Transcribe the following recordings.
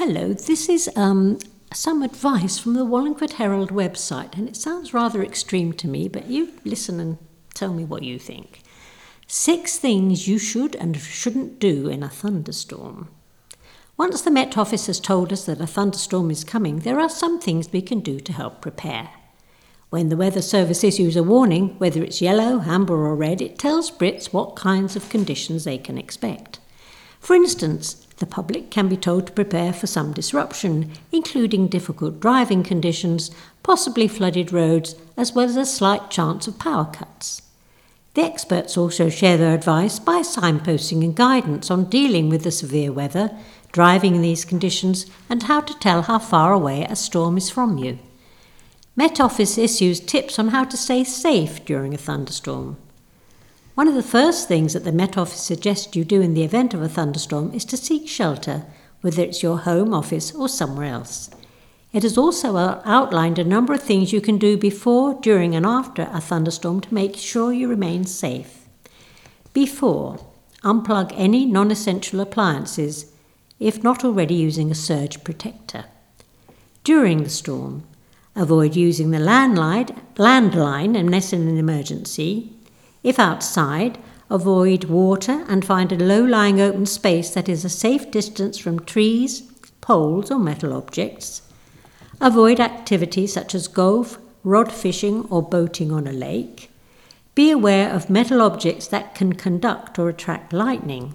Hello, this is some advice from the Wallingford Herald website, and it sounds rather extreme to me, but you listen and tell me what you think. 6 things you should and shouldn't do in a thunderstorm. Once the Met Office has told us that a thunderstorm is coming, there are some things we can do to help prepare. When the Weather Service issues a warning, whether it's yellow, amber or red, it tells Brits what kinds of conditions they can expect. For instance, the public can be told to prepare for some disruption, including difficult driving conditions, possibly flooded roads, as well as a slight chance of power cuts. The experts also share their advice by signposting and guidance on dealing with the severe weather, driving in these conditions, and how to tell how far away a storm is from you. Met Office issues tips on how to stay safe during a thunderstorm. One of the first things that the Met Office suggests you do in the event of a thunderstorm is to seek shelter, whether it's your home office or somewhere else. It has also outlined a number of things you can do before, during and after a thunderstorm to make sure you remain safe. Before, unplug any non-essential appliances, if not already using a surge protector. During the storm, avoid using the landline unless in an emergency. If outside, avoid water and find a low-lying open space that is a safe distance from trees, poles or metal objects. Avoid activities such as golf, rod fishing or boating on a lake. Be aware of metal objects that can conduct or attract lightning.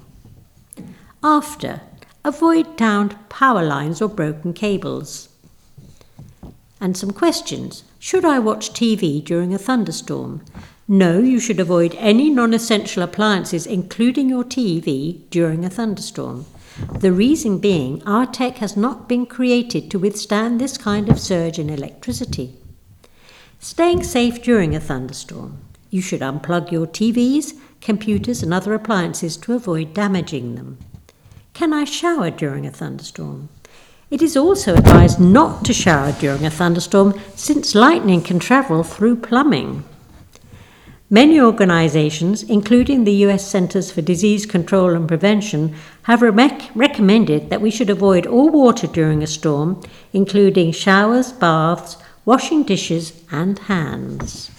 After, avoid downed power lines or broken cables. And some questions. Should I watch TV during a thunderstorm? No, you should avoid any non-essential appliances, including your TV, during a thunderstorm. The reason being, our tech has not been created to withstand this kind of surge in electricity. Staying safe during a thunderstorm. You should unplug your TVs, computers and other appliances to avoid damaging them. Can I shower during a thunderstorm? It is also advised not to shower during a thunderstorm since lightning can travel through plumbing. Many organizations, including the US Centers for Disease Control and Prevention, have recommended that we should avoid all water during a storm, including showers, baths, washing dishes and hands.